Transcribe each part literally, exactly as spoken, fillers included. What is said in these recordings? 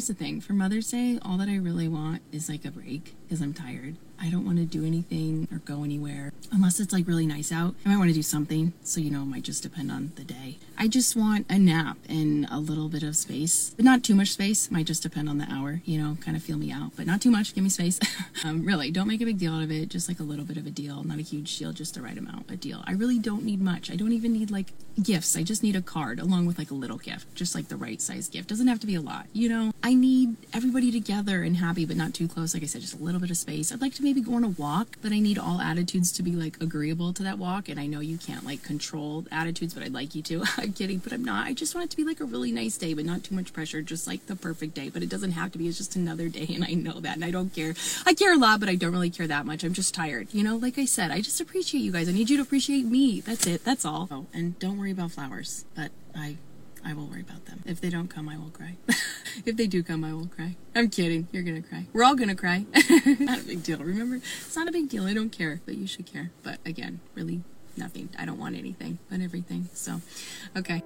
here's the thing. For Mother's Day, all that I really want is like a break because I'm tired. I don't want to do anything or go anywhere unless it's like really nice out. I might want to do something, so you know, it might just depend on the day. I just want a nap and a little bit of space, but not too much space. Might just depend on the hour, you know, kind of feel me out, but not too much. Give me space. um, really, don't make a big deal out of it. Just like a little bit of a deal, not a huge deal, just the right amount, a deal. I really don't need much. I don't even need like gifts. I just need a card along with like a little gift, just like the right size gift. Doesn't have to be a lot, you know. I need everybody together and happy, but not too close. Like I said, just a little bit of space. I'd like to maybe go on a walk, but I need all attitudes to be like agreeable to that walk. And I know you can't like control attitudes, but I'd like you to. I'm kidding, but I'm not. I just want it to be like a really nice day, but not too much pressure. Just like the perfect day, but it doesn't have to be. It's just another day, and I know that, and I don't care. I care a lot, but I don't really care that much. I'm just tired, you know. Like I said, I just appreciate you guys. I need you to appreciate me. That's it. That's all. Oh, and don't worry about flowers, but I. I will worry about them. If they don't come, I will cry. If they do come, I will cry. I'm kidding. You're gonna cry. We're all gonna cry. Not a big deal. Remember, it's not a big deal. I don't care, but you should care. But again, really nothing. I don't want anything, but everything. So, okay.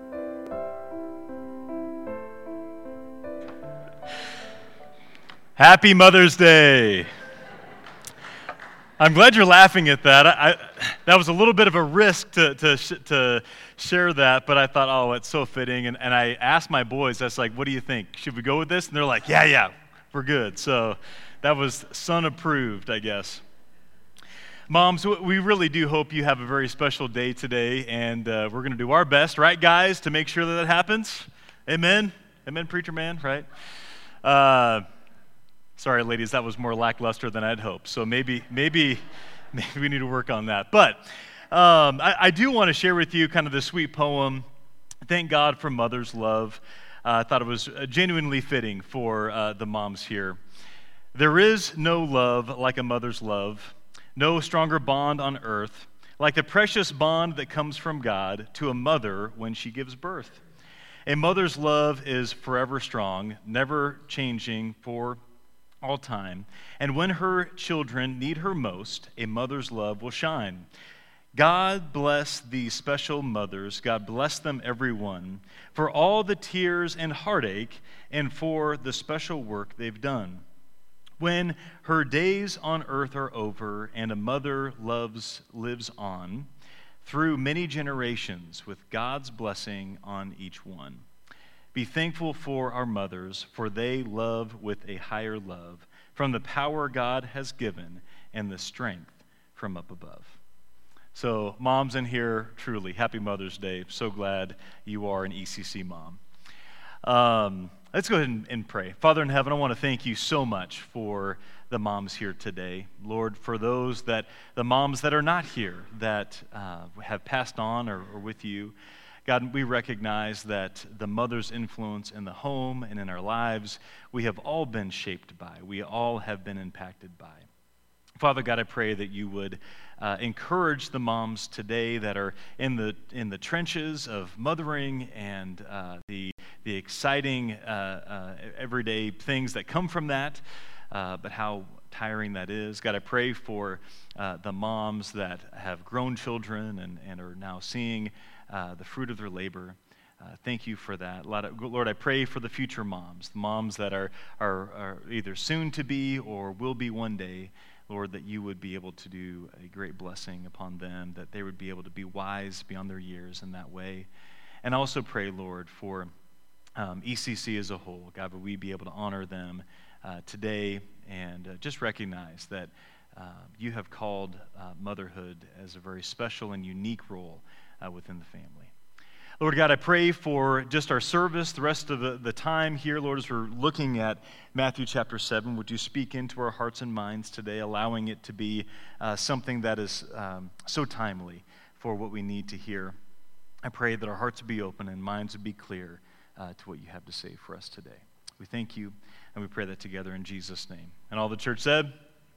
Happy Mother's Day. I'm glad you're laughing at that. I, I, that was a little bit of a risk to to, sh- to share that, but I thought, oh, it's so fitting. And, and I asked my boys, I was like, what do you think? Should we go with this? And they're like, yeah, yeah, we're good. So that was son approved, I guess. Moms, we really do hope you have a very special day today, and uh, we're going to do our best, right, guys, to make sure that that happens. Amen? Amen, preacher man, right? Uh Sorry, ladies, that was more lackluster than I'd hoped. So maybe, maybe, maybe we need to work on that. But um, I, I do want to share with you kind of the sweet poem, Thank God for Mother's Love. Uh, I thought it was genuinely fitting for uh, the moms here. There is no love like a mother's love, no stronger bond on earth, like the precious bond that comes from God to a mother when she gives birth. A mother's love is forever strong, never changing for all time, and when her children need her most, a mother's love will shine. God bless these special mothers. God bless them, every one, for all the tears and heartache and for the special work they've done. When her days on earth are over and a mother loves lives on through many generations with God's blessing on each one. Be thankful for our mothers, for they love with a higher love from the power God has given and the strength from up above. So, moms in here, truly, happy Mother's Day. So glad you are an E C C mom. Um, let's go ahead and, and pray. Father in heaven, I want to thank you so much for the moms here today. Lord, for those that, the moms that are not here, that uh, have passed on or, or with you, God, we recognize that the mother's influence in the home and in our lives, we have all been shaped by. We all have been impacted by. Father God, I pray that you would uh, encourage the moms today that are in the in the trenches of mothering and uh, the the exciting uh, uh, everyday things that come from that, uh, but how tiring that is. God, I pray for uh, the moms that have grown children and, and are now seeing Uh, the fruit of their labor. Uh, thank you for that. Lord, I pray for the future moms, the moms that are, are, are either soon to be or will be one day, Lord, that you would be able to do a great blessing upon them, that they would be able to be wise beyond their years in that way. And I also pray, Lord, for um, E C C as a whole. God, would we be able to honor them uh, today and uh, just recognize that uh, you have called uh, motherhood as a very special and unique role Uh, within the family. Lord God, I pray for just our service, the rest of the, the time here, Lord, as we're looking at Matthew chapter seven, would you speak into our hearts and minds today, allowing it to be uh, something that is um, so timely for what we need to hear. I pray that our hearts would be open and minds would be clear uh, to what you have to say for us today. We thank you, and we pray that together in Jesus' name. And all the church said?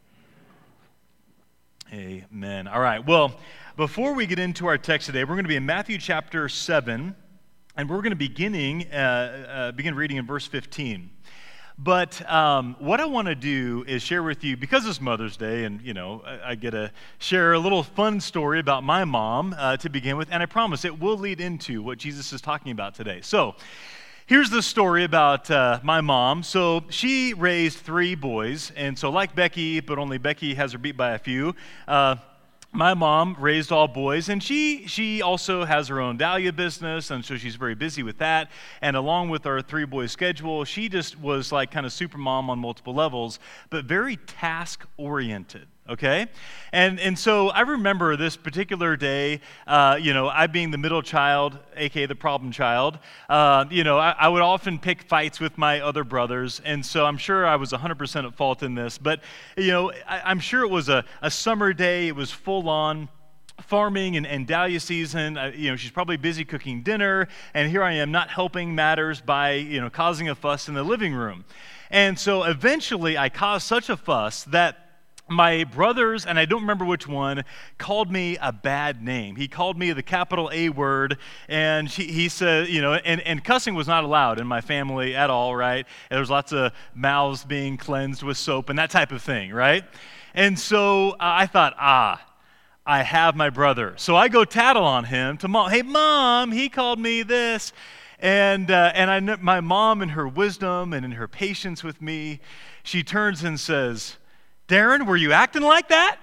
Amen. All right. Well, before we get into our text today, we're going to be in Matthew chapter seven, and we're going to beginning uh, uh, begin reading in verse fifteen. But um, what I want to do is share with you, because it's Mother's Day, and you know, I, I get to share a little fun story about my mom uh, to begin with, and I promise it will lead into what Jesus is talking about today. So, Here's the story about uh, my mom. So she raised three boys, and so like Becky, but only Becky has her beat by a few. Uh, my mom raised all boys, and she she also has her own dahlia business, and so she's very busy with that. And along with our three boys schedule, she just was like kind of super mom on multiple levels, but very task oriented. Okay? And and so I remember this particular day, uh, you know, I being the middle child, a k a the problem child, uh, you know, I, I would often pick fights with my other brothers, and so I'm sure I was one hundred percent at fault in this, but, you know, I, I'm sure it was a, a summer day, it was full on farming and, and dahlia season. Uh, you know, she's probably busy cooking dinner, and here I am not helping matters by, you know, causing a fuss in the living room. And so eventually I caused such a fuss that my brothers, and I don't remember which one, called me a bad name. He called me the capital A word, and he, he said, you know, and, and cussing was not allowed in my family at all, right? And there was lots of mouths being cleansed with soap and that type of thing, right? And so uh, I thought, ah, I have my brother. So I go tattle on him to mom. Hey, mom, he called me this. And uh, and I know my mom, in her wisdom and in her patience with me, she turns and says, Darren, were you acting like that?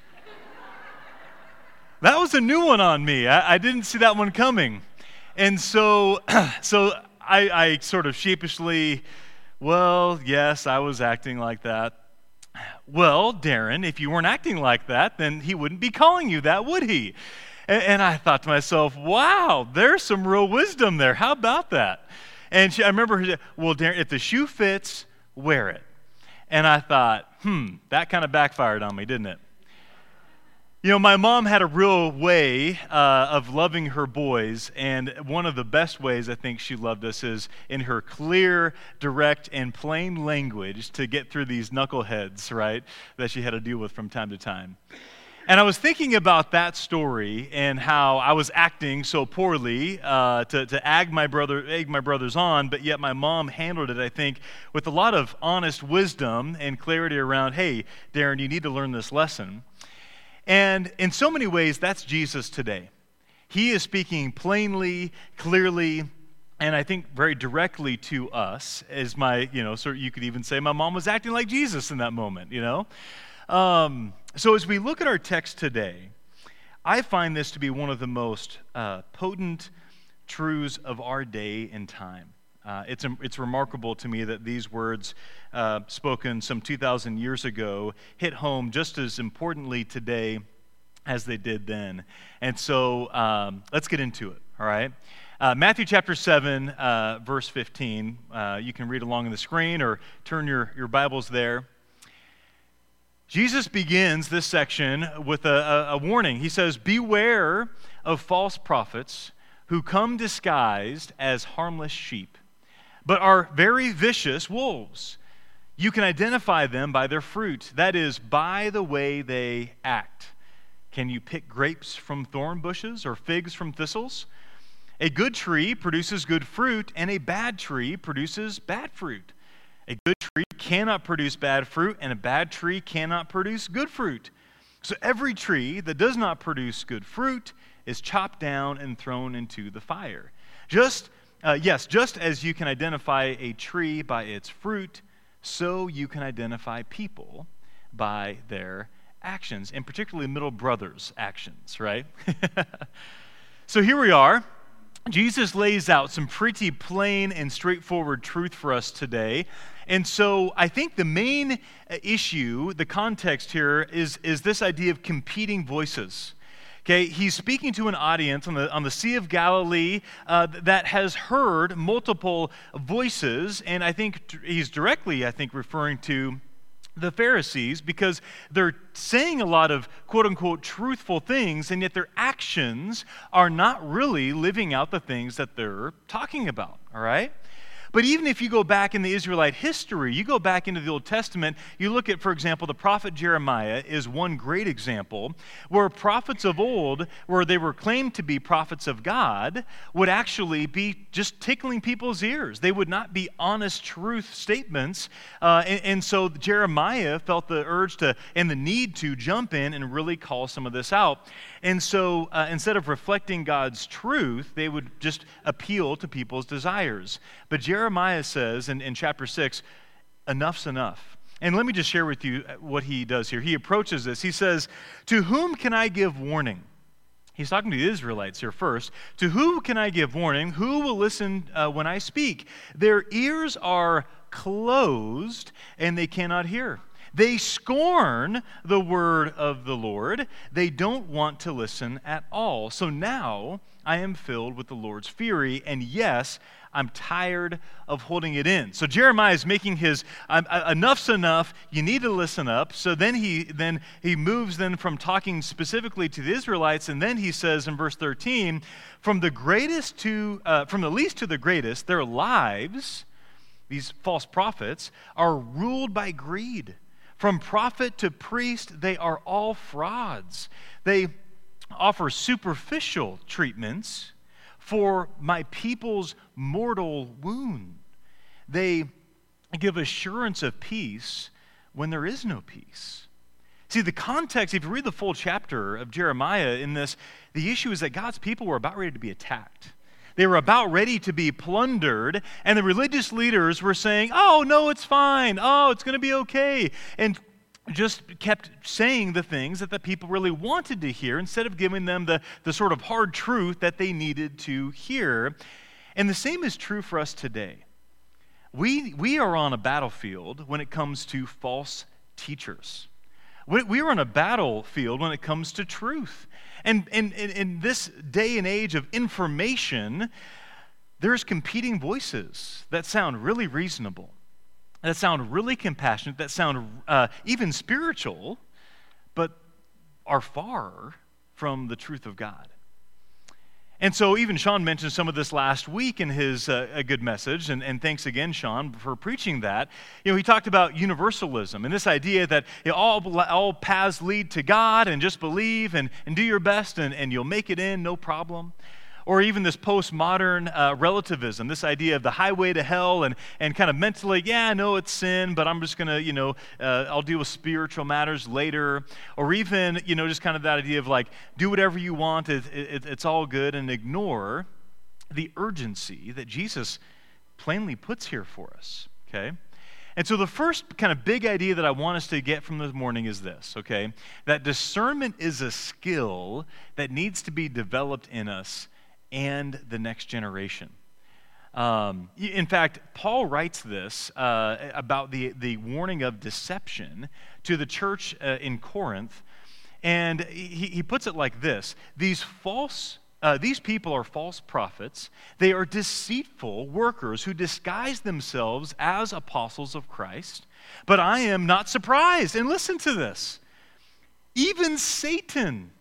That was a new one on me. I, I didn't see that one coming. And so so I, I sort of sheepishly, well, yes, I was acting like that. Well, Darren, if you weren't acting like that, then he wouldn't be calling you that, would he? And, and I thought to myself, wow, there's some real wisdom there. How about that? And she, I remember her saying, well, Darren, if the shoe fits, wear it. And I thought, hmm, that kind of backfired on me, didn't it? You know, my mom had a real way uh, of loving her boys, and one of the best ways I think she loved us is in her clear, direct, and plain language to get through these knuckleheads, right, that she had to deal with from time to time. And I was thinking about that story and how I was acting so poorly uh, to, to egg my brother, egg my brothers on, but yet my mom handled it, I think, with a lot of honest wisdom and clarity around, hey, Darren, you need to learn this lesson. And in so many ways, that's Jesus today. He is speaking plainly, clearly, and I think very directly to us. As my, you know, so you could even say my mom was acting like Jesus in that moment, you know. Um, so as we look at our text today, I find this to be one of the most uh, potent truths of our day and time. Uh, it's, it's remarkable to me that these words uh, spoken some two thousand years ago hit home just as importantly today as they did then. And so um, let's get into it, all right? Uh, Matthew chapter seven, uh, verse fifteen. Uh, you can read along on the screen or turn your, your Bibles there. Jesus begins this section with a, a, a warning. He says, beware of false prophets who come disguised as harmless sheep, but are very vicious wolves. You can identify them by their fruit, that is, by the way they act. Can you pick grapes from thorn bushes or figs from thistles? A good tree produces good fruit, and a bad tree produces bad fruit. A good tree cannot produce bad fruit, and a bad tree cannot produce good fruit. So every tree that does not produce good fruit is chopped down and thrown into the fire. Just, uh, yes, just as you can identify a tree by its fruit, so you can identify people by their actions, and particularly middle brothers' actions, right? So here we are. Jesus lays out some pretty plain and straightforward truth for us today. And so I think the main issue, the context here, is, is this idea of competing voices. Okay, he's speaking to an audience on the, on the Sea of Galilee uh, that has heard multiple voices, and I think he's directly, I think, referring to the Pharisees, because they're saying a lot of quote-unquote truthful things, and yet their actions are not really living out the things that they're talking about, all right? But even if you go back in the Israelite history, you go back into the Old Testament, you look at, for example, the prophet Jeremiah is one great example where prophets of old, where they were claimed to be prophets of God, would actually be just tickling people's ears. They would not be honest truth statements. Uh, and, and so Jeremiah felt the urge to and the need to jump in and really call some of this out. And so uh, instead of reflecting God's truth, they would just appeal to people's desires. But Jeremiah says in, in chapter six, enough's enough. And let me just share with you what he does here. He approaches this. He says, to whom can I give warning? He's talking to the Israelites here first. To whom can I give warning? Who will listen uh, when I speak? Their ears are closed and they cannot hear. They scorn the word of the Lord. They don't want to listen at all. So now I am filled with the Lord's fury, and yes, I'm tired of holding it in. So Jeremiah is making his um, enough's enough. You need to listen up. So then he then he moves then from talking specifically to the Israelites, and then he says in verse thirteen, from the greatest to uh, from the least to the greatest, their lives, these false prophets, are ruled by greed. From prophet to priest, they are all frauds. They offer superficial treatments for my people's mortal wound. They give assurance of peace when there is no peace. See, the context, if you read the full chapter of Jeremiah in this, the issue is that God's people were about ready to be attacked. They were about ready to be plundered, and the religious leaders were saying, oh, no, it's fine. Oh, it's going to be okay. And just kept saying the things that the people really wanted to hear instead of giving them the, the sort of hard truth that they needed to hear. And the same is true for us today. We, we are on a battlefield when it comes to false teachers. We, we are on a battlefield when it comes to truth. And in, in, in this day and age of information, there's competing voices that sound really reasonable, that sound really compassionate, that sound uh, even spiritual, but are far from the truth of God. And so even Sean mentioned some of this last week in his uh, a good message, and, and thanks again, Sean, for preaching that. You know, he talked about universalism and this idea that you know, all, all paths lead to God, and just believe and, and do your best, and, and you'll make it in, no problem. Or even this postmodern uh, relativism, this idea of the highway to hell, and, and kind of mentally, yeah, I know it's sin, but I'm just going to, you know, uh, I'll deal with spiritual matters later. Or even, you know, just kind of that idea of like, do whatever you want, it, it, it's all good, and ignore the urgency that Jesus plainly puts here for us, okay? And so the first kind of big idea that I want us to get from this morning is this, okay? That discernment is a skill that needs to be developed in us and the next generation. Um, in fact, Paul writes this uh, about the, the warning of deception to the church uh, in Corinth, and he, he puts it like this. These false, uh, these people are false prophets. They are deceitful workers who disguise themselves as apostles of Christ. But I am not surprised. And listen to this. Even Satan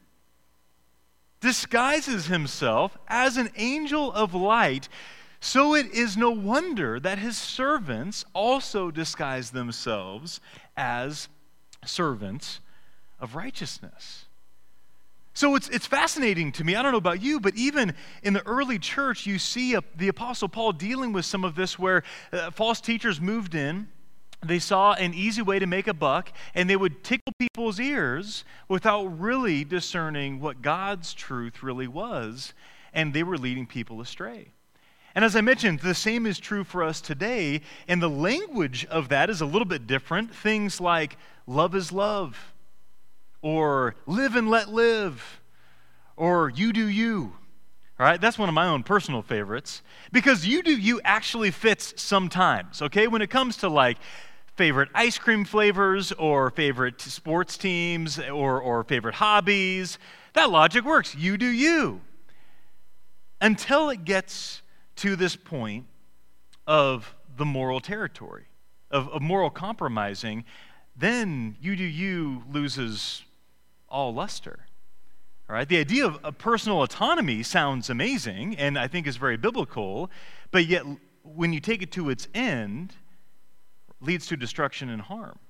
disguises himself as an angel of light, so it is no wonder that his servants also disguise themselves as servants of righteousness. So it's it's fascinating to me. I don't know about you, but even in the early church, you see a, the Apostle Paul dealing with some of this where uh, false teachers moved in. They saw an easy way to make a buck, and they would tickle people's ears without really discerning what God's truth really was, and they were leading people astray. And as I mentioned, the same is true for us today, and the language of that is a little bit different. Things like love is love, or live and let live, or you do you. All right, that's one of my own personal favorites, because you do you actually fits sometimes, okay? When it comes to like favorite ice cream flavors or favorite sports teams or, or favorite hobbies, that logic works. You do you. Until it gets to this point of the moral territory, of, of moral compromising, then you do you loses all luster. All right, the idea of, of personal autonomy sounds amazing and I think is very biblical, but yet when you take it to its end, leads to destruction and harm.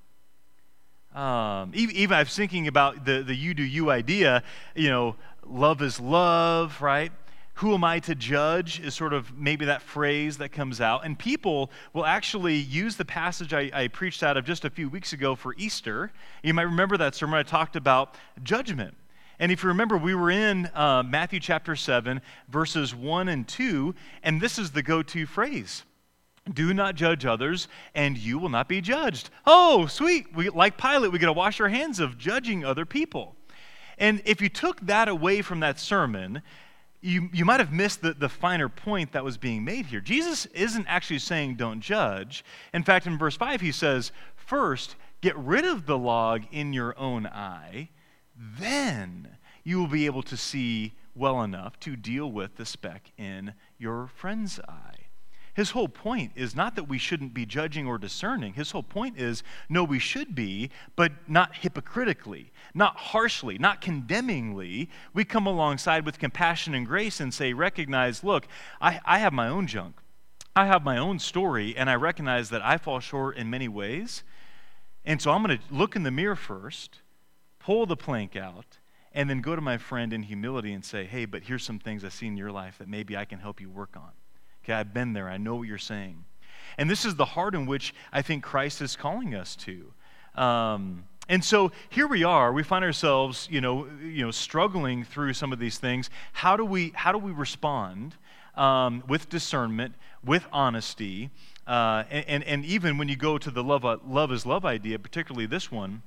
Um, even, even I was thinking about the, the you do you idea, you know, love is love, right? Who am I to judge is sort of maybe that phrase that comes out. And people will actually use the passage I, I preached out of just a few weeks ago for Easter. You might remember that sermon. I talked about judgment. And if you remember, we were in uh, Matthew chapter seven, verses one and two, and this is the go-to phrase. Do not judge others, and you will not be judged. Oh, sweet. We, like Pilate, we got to wash our hands of judging other people. And if you took that away from that sermon, you, you might have missed the, the finer point that was being made here. Jesus isn't actually saying don't judge. In fact, in verse five, he says, first, get rid of the log in your own eye, then you will be able to see well enough to deal with the speck in your friend's eye. His whole point is not that we shouldn't be judging or discerning. His whole point is, no, we should be, but not hypocritically, not harshly, not condemningly. We come alongside with compassion and grace and say, recognize, look, I, I have my own junk. I have my own story, and I recognize that I fall short in many ways. And so I'm going to look in the mirror first, pull the plank out, and then go to my friend in humility and say, hey, but here's some things I see in your life that maybe I can help you work on. Okay, I've been there. I know what you're saying. And this is the heart in which I think Christ is calling us to. Um, and so here we are. We find ourselves, you know, you know, struggling through some of these things. How do we, how do we respond um, with discernment, with honesty, uh, and, and, and even when you go to the love, love is love idea, particularly this one,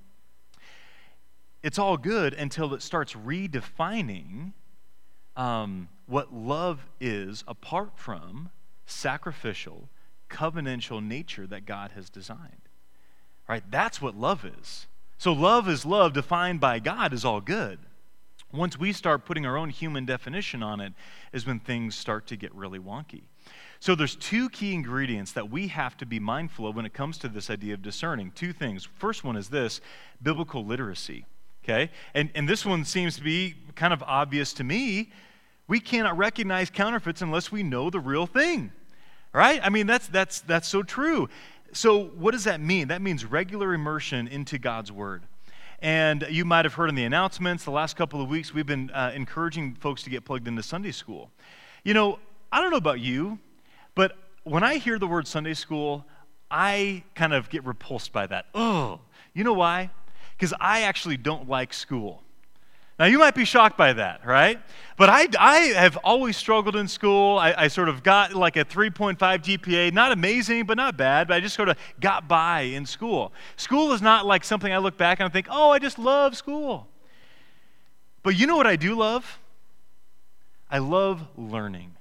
it's all good until it starts redefining Um, what love is apart from sacrificial, covenantal nature that God has designed. Right? That's what love is. So love is love defined by God is all good. Once we start putting our own human definition on it is when things start to get really wonky. So there's two key ingredients that we have to be mindful of when it comes to this idea of discerning. Two things. First one is this, biblical literacy. Okay? And, and this one seems to be kind of obvious to me. We cannot recognize counterfeits unless we know the real thing. Right? I mean, that's that's that's so true. So what does that mean? That means regular immersion into God's Word. And you might have heard in the announcements the last couple of weeks, we've been uh, encouraging folks to get plugged into Sunday school. You know, I don't know about you, but when I hear the word Sunday school, I kind of get repulsed by that. Oh, you know why? Because I actually don't like school. Now, you might be shocked by that, right? But I, I have always struggled in school. I, I sort of got like a three point five G P A. Not amazing, but not bad. But I just sort of got by in school. School is not like something I look back and I think, oh, I just love school. But you know what I do love? I love learning.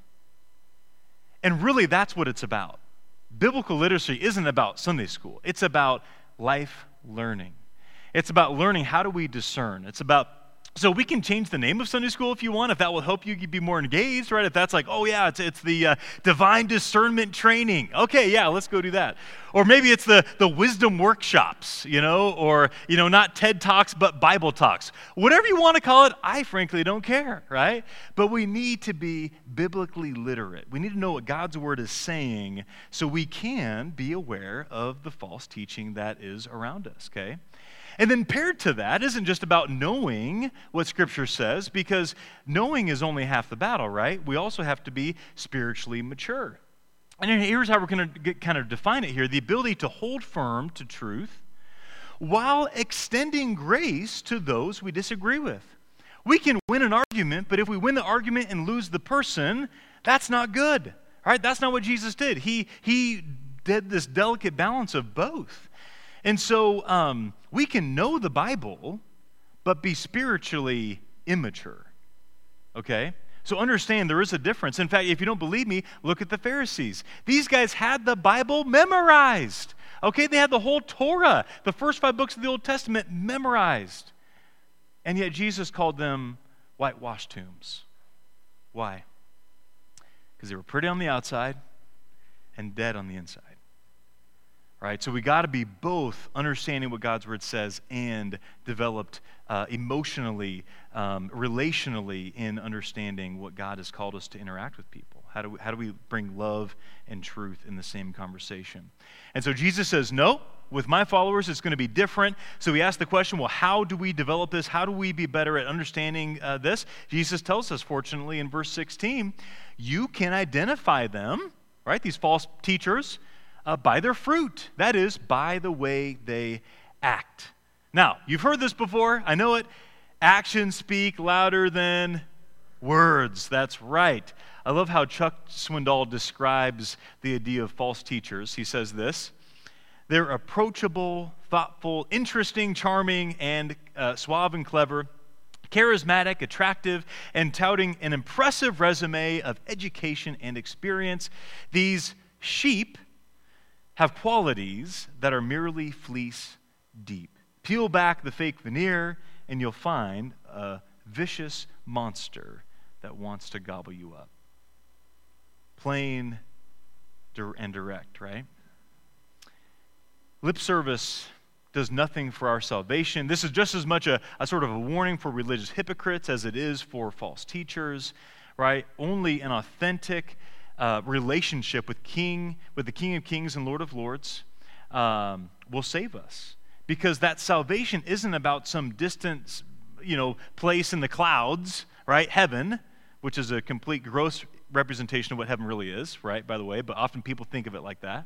And really, that's what it's about. Biblical literacy isn't about Sunday school. It's about life learning. It's about learning how do we discern. It's about So we can change the name of Sunday school if you want, if that will help you be more engaged, right? If that's like, oh yeah, it's it's the uh, divine discernment training. Okay, yeah, let's go do that. Or maybe it's the, the wisdom workshops, you know, or, you know, not TED Talks, but Bible Talks. Whatever you want to call it, I frankly don't care, right? But we need to be biblically literate. We need to know what God's Word is saying so we can be aware of the false teaching that is around us, okay? And then paired to that isn't just about knowing what Scripture says, because knowing is only half the battle, right? We also have to be spiritually mature. And here's how we're going to kind of define it here. The ability to hold firm to truth while extending grace to those we disagree with. We can win an argument, but if we win the argument and lose the person, that's not good, right? That's not what Jesus did. He, he did this delicate balance of both. And so um, we can know the Bible, but be spiritually immature, okay? So understand there is a difference. In fact, if you don't believe me, look at the Pharisees. These guys had the Bible memorized, okay? They had the whole Torah, the first five books of the Old Testament memorized. And yet Jesus called them whitewashed tombs. Why? Because they were pretty on the outside and dead on the inside. Right, so we got to be both understanding what God's Word says and developed uh, emotionally, um, relationally in understanding what God has called us to interact with people. How do we, how do we bring love and truth in the same conversation? And so Jesus says, no, with my followers, it's going to be different. So he asked the question, well, how do we develop this? How do we be better at understanding uh, this? Jesus tells us, fortunately, in verse sixteen, you can identify them, right, these false teachers, uh, by their fruit. That is, by the way they act. Now, you've heard this before. I know it. Actions speak louder than words. That's right. I love how Chuck Swindoll describes the idea of false teachers. He says this: they're approachable, thoughtful, interesting, charming, and uh, suave and clever, charismatic, attractive, and touting an impressive resume of education and experience. These sheep have qualities that are merely fleece deep. Peel back the fake veneer, and you'll find a vicious monster that wants to gobble you up. Plain and direct, right? Lip service does nothing for our salvation. This is just as much a, a sort of a warning for religious hypocrites as it is for false teachers, right? Only an authentic uh, relationship with King, with the King of Kings and Lord of Lords, um, will save us. Because that salvation isn't about some distant, you know, place in the clouds, right? Heaven, which is a complete gross representation of what heaven really is, right, by the way, but often people think of it like that.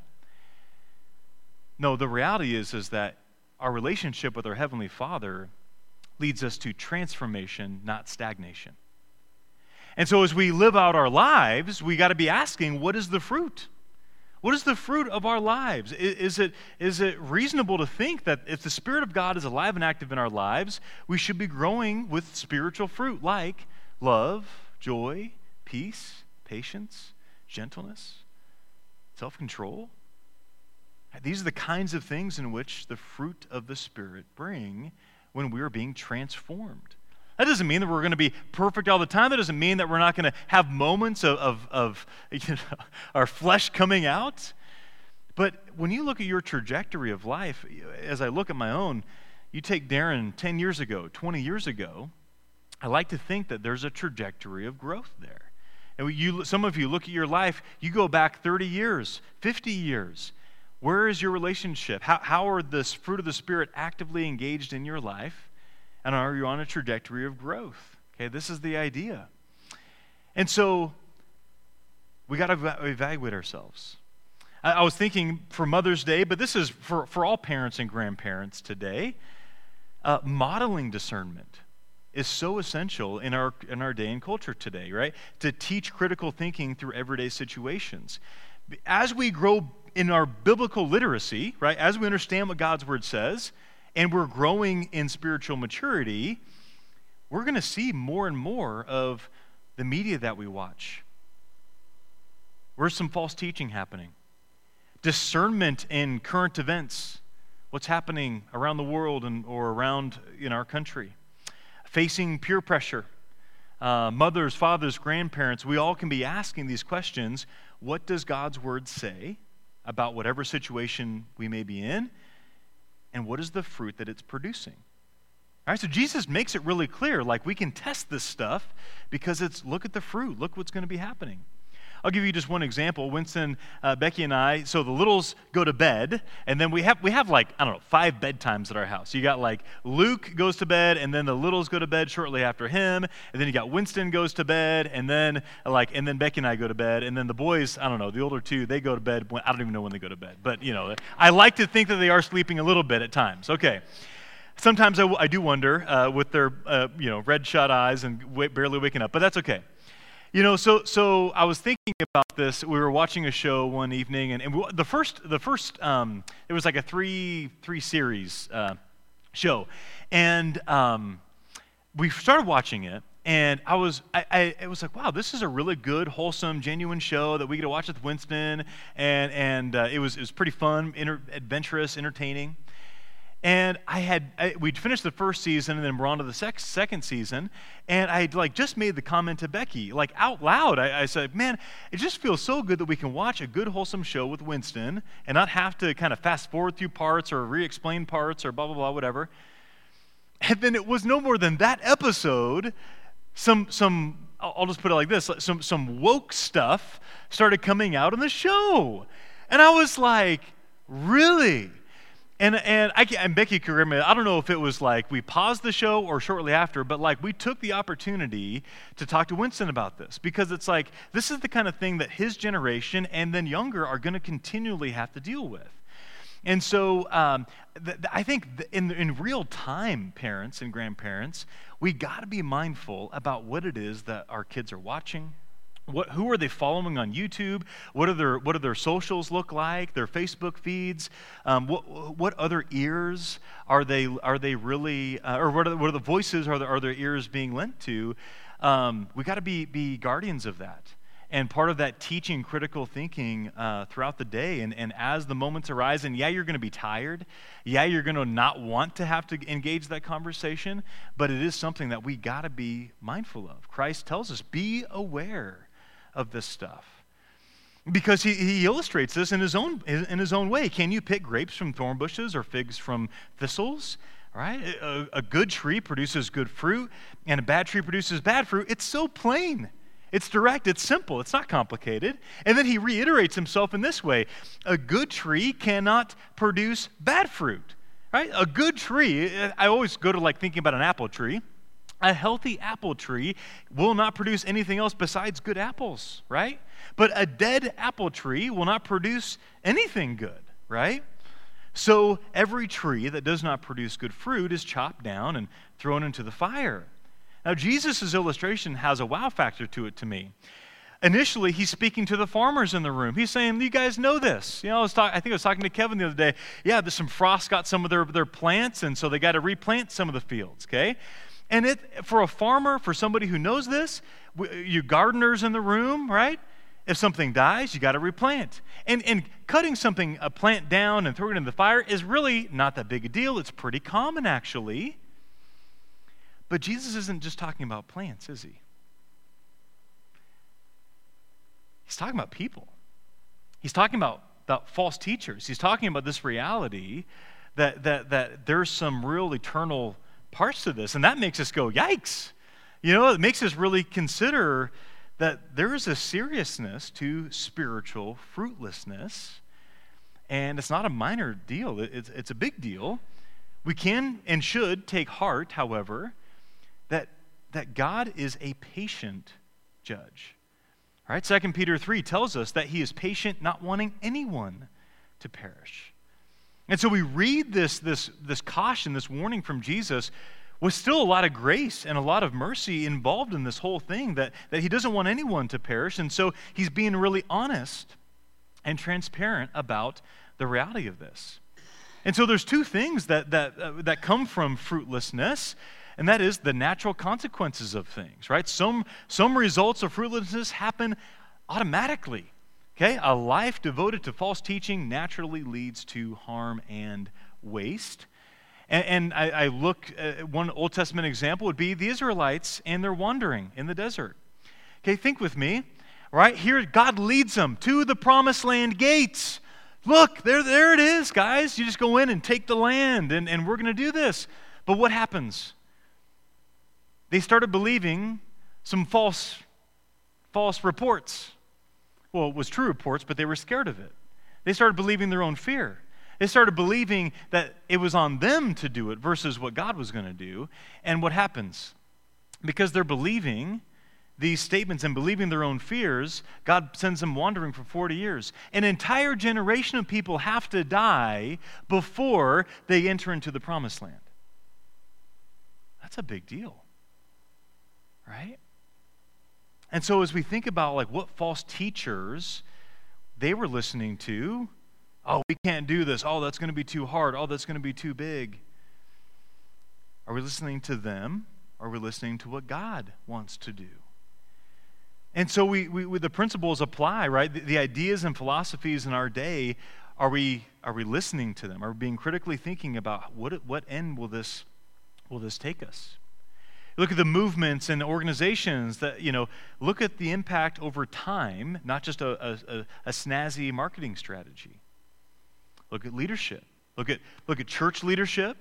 No, the reality is, is that our relationship with our Heavenly Father leads us to transformation, not stagnation. And so as we live out our lives, we got to be asking, what is the fruit? What is the fruit of our lives? Is it, is it reasonable to think that if the Spirit of God is alive and active in our lives, we should be growing with spiritual fruit like love, joy, peace, patience, gentleness, self-control? These are the kinds of things in which the fruit of the Spirit bring when we are being transformed. That doesn't mean that we're going to be perfect all the time. That doesn't mean that we're not going to have moments of, of, of you know, our flesh coming out. But when you look at your trajectory of life, as I look at my own, you take Darren ten years ago, twenty years ago, I like to think that there's a trajectory of growth there. And you, some of you look at your life, you go back thirty years, fifty years. Where is your relationship? How, how are the fruit of the Spirit actively engaged in your life? And are you on a trajectory of growth? Okay, this is the idea. And so we got to evaluate ourselves. I, I was thinking for Mother's Day, but this is for, for all parents and grandparents today, uh, modeling discernment is so essential in our in our day and culture today, right? To teach critical thinking through everyday situations. As we grow in our biblical literacy, right, as we understand what God's Word says, and we're growing in spiritual maturity, we're going to see more and more of the media that we watch. Where's some false teaching happening? Discernment in current events, what's happening around the world and or around in our country. Facing peer pressure. Uh, mothers, fathers, grandparents, we all can be asking these questions. What does God's Word say about whatever situation we may be in? And what is the fruit that it's producing? All right, so Jesus makes it really clear, like we can test this stuff because it's, look at the fruit, look what's going to be happening. I'll give you just one example. Winston, uh, Becky, and I, so the littles go to bed, and then we have, we have like, I don't know, five bedtimes at our house. You got like Luke goes to bed, and then the littles go to bed shortly after him, and then you got Winston goes to bed, and then like, and then Becky and I go to bed, and then the boys, I don't know, the older two, they go to bed, when, I don't even know when they go to bed, but you know, I like to think that they are sleeping a little bit at times. Okay. Sometimes I, I do wonder uh, with their, uh, you know, red shut eyes and w- barely waking up, but that's okay. You know, so so I was thinking about this. We were watching a show one evening, and, and we, the first the first um, it was like a three three series uh, show, and um, we started watching it, and I was I, I it was like, wow, this is a really good, wholesome, genuine show that we get to watch with Winston, and and uh, it was it was pretty fun, inter- adventurous, entertaining. And I had, I, we'd finished the first season, and then we're on to the sec- second season, and I had like just made the comment to Becky, like out loud, I, I said, man, it just feels so good that we can watch a good, wholesome show with Winston and not have to kind of fast forward through parts or re-explain parts or blah, blah, blah, whatever. And then it was no more than that episode some, some I'll just put it like this, some, some woke stuff started coming out on the show. And I was like, really? And and I can, and Becky could remember, I don't know if it was like we paused the show or shortly after, but like we took the opportunity to talk to Winston about this, because it's like this is the kind of thing that his generation and then younger are going to continually have to deal with. And so um, th- th- I think th- in in real time, parents and grandparents, we got to be mindful about what it is that our kids are watching. What, who are they following on YouTube? What are their what do their socials look like? Their Facebook feeds? Um, what what other ears are they are they really uh, or what are, what are the voices are, the, are their ears being lent to? Um, we got to be be guardians of that, and part of that teaching critical thinking uh, throughout the day. And and as the moments arise, and yeah, you're going to be tired. Yeah, you're going to not want to have to engage that conversation, but it is something that we got to be mindful of. Christ tells us, be aware of this stuff, because he, he illustrates this in his own in his own way. Can you pick grapes from thorn bushes or figs from thistles? Right? A, a good tree produces good fruit, and a bad tree produces bad fruit. It's so plain. It's direct. It's simple. It's not complicated. And then he reiterates himself in this way: a good tree cannot produce bad fruit. Right? A good tree. I always go to like thinking about an apple tree. A healthy apple tree will not produce anything else besides good apples, right? But a dead apple tree will not produce anything good, right? So every tree that does not produce good fruit is chopped down and thrown into the fire. Now, Jesus' illustration has a wow factor to it to me. Initially, he's speaking to the farmers in the room. He's saying, you guys know this. You know, I, was talk- I think I was talking to Kevin the other day. Yeah, there's some frost got some of their, their plants, and so they got to replant some of the fields, okay? And it, for a farmer, for somebody who knows this, you gardeners in the room, right? If something dies, you got to replant. And, and cutting something, a plant down and throwing it in the fire is really not that big a deal. It's pretty common, actually. But Jesus isn't just talking about plants, is he? He's talking about people. He's talking about, about false teachers. He's talking about this reality that, that, that there's some real eternal parts to this, and that makes us go, yikes. You know, it makes us really consider that there is a seriousness to spiritual fruitlessness, and it's not a minor deal. It's, it's a big deal. We can and should take heart, however, that, that God is a patient judge. All right, Second Peter three tells us that he is patient, not wanting anyone to perish. And so we read this, this, this caution, this warning from Jesus with still a lot of grace and a lot of mercy involved in this whole thing, that, that he doesn't want anyone to perish. And so he's being really honest and transparent about the reality of this. And so there's two things that, that, uh, that come from fruitlessness, and that is the natural consequences of things, right? Some, some results of fruitlessness happen automatically. Okay, a life devoted to false teaching naturally leads to harm and waste. And, and I, I look at one Old Testament example would be the Israelites and their wandering in the desert. Okay, think with me, right? Here, God leads them to the promised land gates. Look, there, there it is, guys. You just go in and take the land, and, and we're going to do this. But what happens? They started believing some false, false reports. Well, it was true reports, but they were scared of it. They started believing their own fear. They started believing that it was on them to do it versus what God was going to do. And what happens? Because they're believing these statements and believing their own fears, God sends them wandering for forty years. An entire generation of people have to die before they enter into the promised land. That's a big deal, right? And so as we think about like what false teachers they were listening to, oh, we can't do this. Oh, that's going to be too hard. Oh, that's going to be too big. Are we listening to them? Or are we listening to what God wants to do? And so we, we, we the principles apply, right? The, the ideas and philosophies in our day, are we are we listening to them? Are we being critically thinking about what what end will this will this take us? Look at the movements and organizations that, you know, look at the impact over time, not just a, a, a snazzy marketing strategy. Look at leadership. Look at look at church leadership.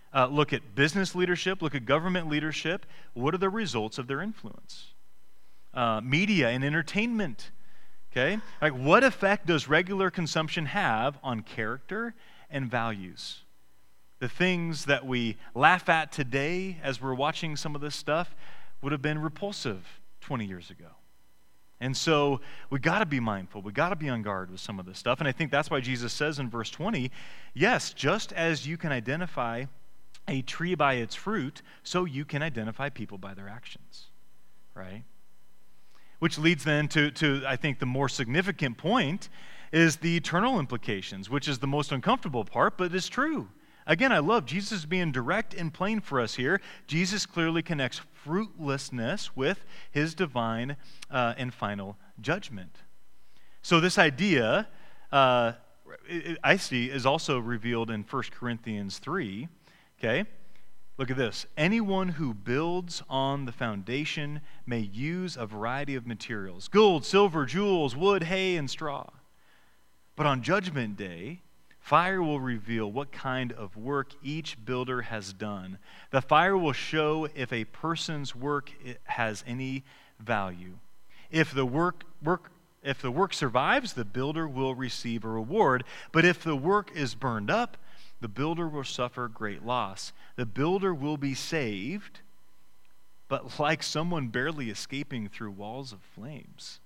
Uh, look at business leadership, look at government leadership. What are the results of their influence? Uh, media and entertainment, okay? Like, what effect does regular consumption have on character and values? The things that we laugh at today as we're watching some of this stuff would have been repulsive twenty years ago. And so we got to be mindful. We got to be on guard with some of this stuff. And I think that's why Jesus says in verse twenty, yes, just as you can identify a tree by its fruit, so you can identify people by their actions, right? Which leads then to, to, I think, the more significant point is the eternal implications, which is the most uncomfortable part, but it's true. Again, I love Jesus being direct and plain for us here. Jesus clearly connects fruitlessness with his divine uh, and final judgment. So this idea, uh, I see, is also revealed in First Corinthians three. Okay? Look at this. Anyone who builds on the foundation may use a variety of materials: gold, silver, jewels, wood, hay, and straw. But on Judgment Day, fire will reveal what kind of work each builder has done. The fire will show if a person's work has any value. If the work, work, if the work survives, the builder will receive a reward. But if the work is burned up, the builder will suffer great loss. The builder will be saved, but like someone barely escaping through walls of flames.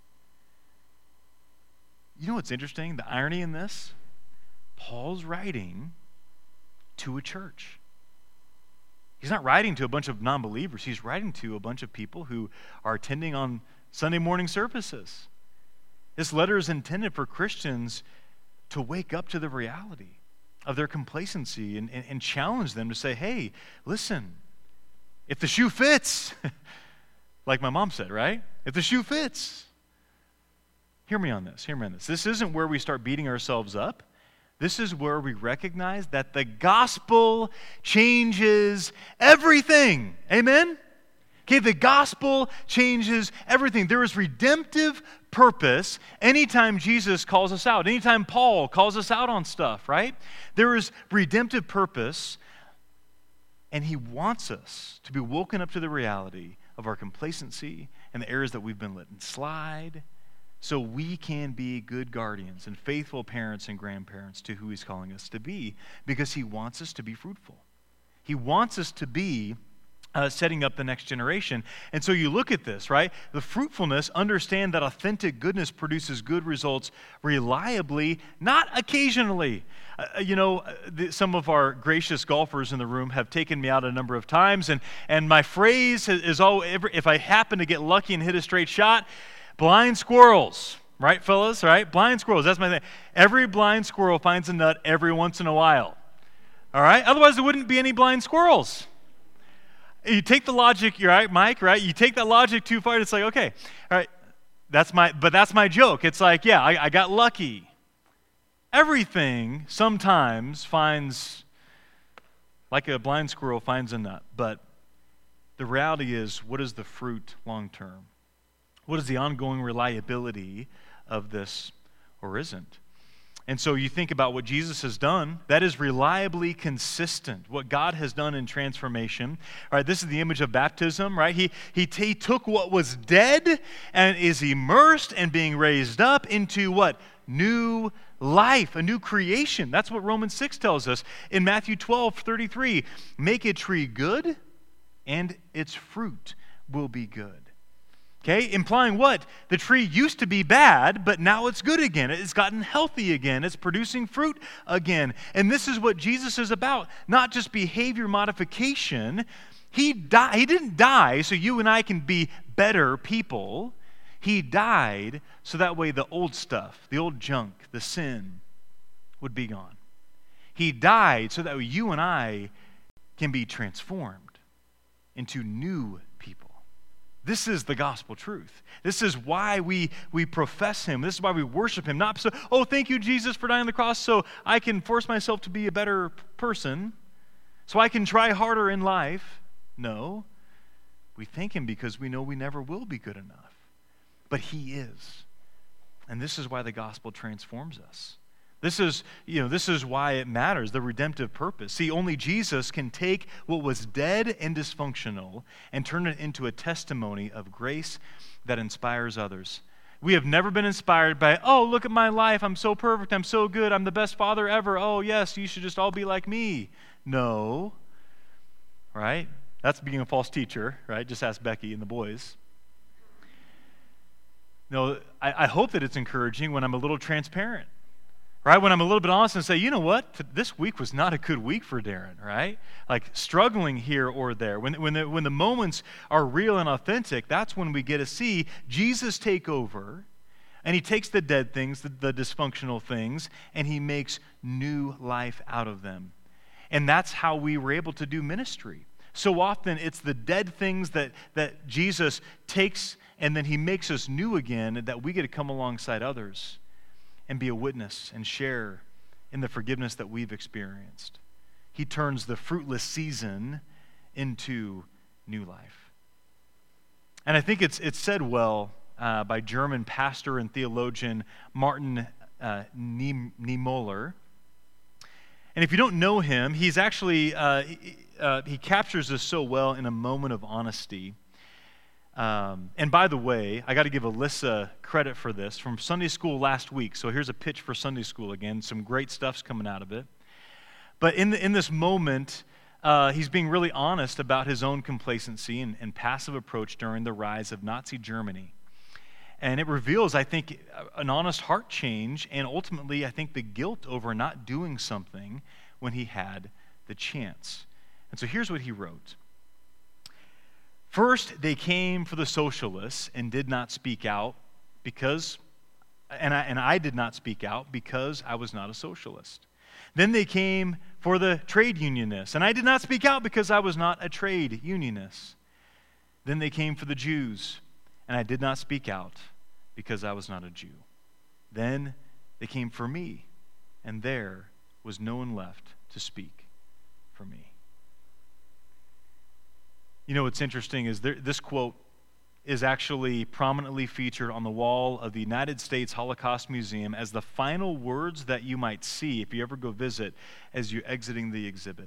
You know what's interesting? The irony in this? Paul's writing to a church. He's not writing to a bunch of non-believers. He's writing to a bunch of people who are attending on Sunday morning services. This letter is intended for Christians to wake up to the reality of their complacency and, and, and challenge them to say, hey, listen, if the shoe fits, like my mom said, right? If the shoe fits, hear me on this, hear me on this. This isn't where we start beating ourselves up. This is where we recognize that the gospel changes everything. Amen? Okay, the gospel changes everything. There is redemptive purpose anytime Jesus calls us out, anytime Paul calls us out on stuff, right? There is redemptive purpose, and he wants us to be woken up to the reality of our complacency and the areas that we've been letting slide, so we can be good guardians and faithful parents and grandparents to who he's calling us to be, because he wants us to be fruitful. He wants us to be Uh, setting up the next generation. And so you look at this, right? The fruitfulness, understand that authentic goodness produces good results reliably, not occasionally. Uh, you know, the, some of our gracious golfers in the room have taken me out a number of times, and, and my phrase is, is oh, every, if I happen to get lucky and hit a straight shot, blind squirrels. Right, fellas? Right? Blind squirrels. That's my thing. Every blind squirrel finds a nut every once in a while. All right? Otherwise, there wouldn't be any blind squirrels. You take the logic, you're right, Mike, right? You take that logic too far, and it's like, okay, all right, that's my, but that's my joke. It's like, yeah, I, I got lucky. Everything sometimes finds, like a blind squirrel finds a nut, but the reality is, what is the fruit long term? What is the ongoing reliability of this or isn't? And so you think about what Jesus has done, that is reliably consistent. What God has done in transformation. All right, this is the image of baptism, right? He, he, he took what was dead and is immersed and being raised up into what? New life, a new creation. That's what Romans six tells us. In Matthew twelve thirty-three, make a tree good and its fruit will be good. Okay, implying what? The tree used to be bad, but now it's good again. It's gotten healthy again. It's producing fruit again. And this is what Jesus is about, not just behavior modification. He died. He didn't die so you and I can be better people. He died so that way the old stuff, the old junk, the sin would be gone. He died so that way you and I can be transformed into new people. This is the gospel truth. This is why we, we profess him. This is why we worship him. Not so, oh, thank you, Jesus, for dying on the cross so I can force myself to be a better person, so I can try harder in life. No. We thank him because we know we never will be good enough. But he is. And this is why the gospel transforms us. This is, you know, this is why it matters, the redemptive purpose. See, only Jesus can take what was dead and dysfunctional and turn it into a testimony of grace that inspires others. We have never been inspired by, oh, look at my life, I'm so perfect, I'm so good, I'm the best father ever, oh, yes, you should just all be like me. No, right? That's being a false teacher, right? Just ask Becky and the boys. No, I, I hope that it's encouraging when I'm a little transparent, right? When I'm a little bit honest and say, you know what? This week was not a good week for Darren, right? Like struggling here or there. When, when, the, when the moments are real and authentic, that's when we get to see Jesus take over, and he takes the dead things, the, the dysfunctional things, and he makes new life out of them. And that's how we were able to do ministry. So often it's the dead things that, that Jesus takes and then he makes us new again, and that we get to come alongside others and be a witness and share in the forgiveness that we've experienced. He turns the fruitless season into new life. And I think it's it's said well uh, by German pastor and theologian Martin uh, Niemöller. And if you don't know him, he's actually, uh, uh, he captures this so well in a moment of honesty. Um, and by the way, I got to give Alyssa credit for this from Sunday school last week. So here's a pitch for Sunday school again. Some great stuff's coming out of it. But in the, in this moment, uh, he's being really honest about his own complacency and, and passive approach during the rise of Nazi Germany. And it reveals, I think, an honest heart change, and ultimately, I think, the guilt over not doing something when he had the chance. And so here's what he wrote. First, they came for the socialists and did not speak out because, and I, and I did not speak out because I was not a socialist. Then they came for the trade unionists, and I did not speak out because I was not a trade unionist. Then they came for the Jews, and I did not speak out because I was not a Jew. Then they came for me, and there was no one left to speak for me. You know what's interesting is there, this quote is actually prominently featured on the wall of the United States Holocaust Museum as the final words that you might see if you ever go visit as you're exiting the exhibit.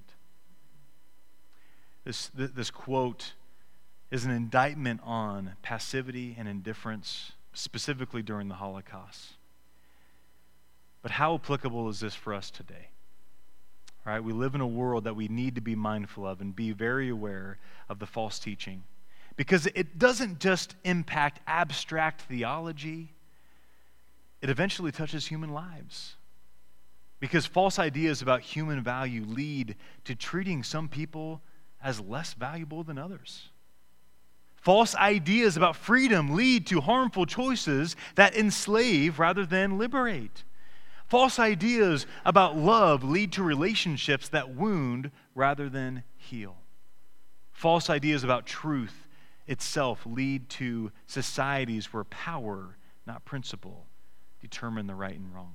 This, this quote is an indictment on passivity and indifference, specifically during the Holocaust. But how applicable is this for us today? Right? We live in a world that we need to be mindful of and be very aware of the false teaching. Because it doesn't just impact abstract theology, it eventually touches human lives. Because false ideas about human value lead to treating some people as less valuable than others. False ideas about freedom lead to harmful choices that enslave rather than liberate. False ideas about love lead to relationships that wound rather than heal. False ideas about truth itself lead to societies where power, not principle, determine the right and wrong.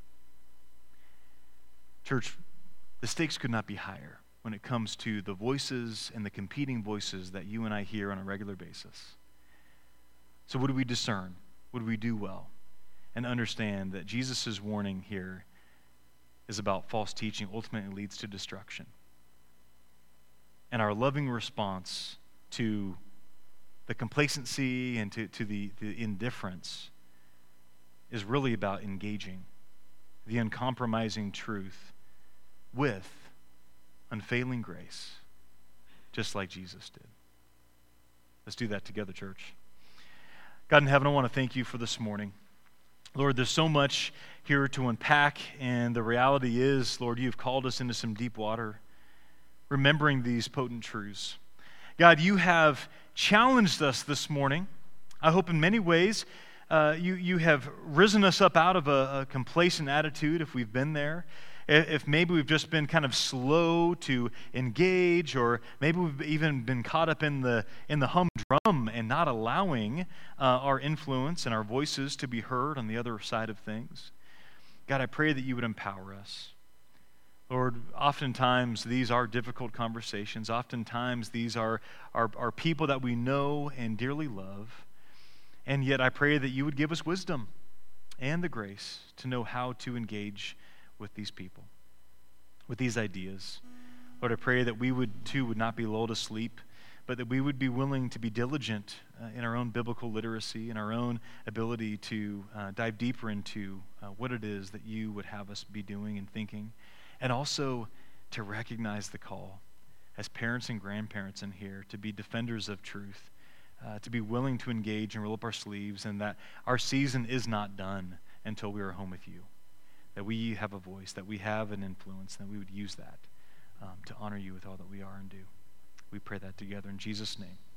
Church, the stakes could not be higher when it comes to the voices and the competing voices that you and I hear on a regular basis. So what do we discern? What do we do well? And understand that Jesus' warning here is about false teaching ultimately leads to destruction. And our loving response to the complacency and to, to the, the indifference is really about engaging the uncompromising truth with unfailing grace, just like Jesus did. Let's do that together, church. God in heaven, I want to thank you for this morning. Lord, there's so much here to unpack, and the reality is, Lord, you've called us into some deep water, remembering these potent truths. God, you have challenged us this morning. I hope in many ways uh, you, you have risen us up out of a, a complacent attitude if we've been there. If maybe we've just been kind of slow to engage, or maybe we've even been caught up in the in the humdrum and not allowing uh, our influence and our voices to be heard on the other side of things. God, I pray that you would empower us. Lord, oftentimes these are difficult conversations. Oftentimes these are, are, are people that we know and dearly love. And yet I pray that you would give us wisdom and the grace to know how to engage with these people, with these ideas. Lord, I pray that we would too would not be lulled to sleep, but that we would be willing to be diligent uh, in our own biblical literacy, in our own ability to uh, dive deeper into uh, what it is that you would have us be doing and thinking, and also to recognize the call as parents and grandparents in here to be defenders of truth, uh, to be willing to engage and roll up our sleeves, and that our season is not done until we are home with you, that we have a voice, that we have an influence, and that we would use that um, to honor you with all that we are and do. We pray that together in Jesus' name.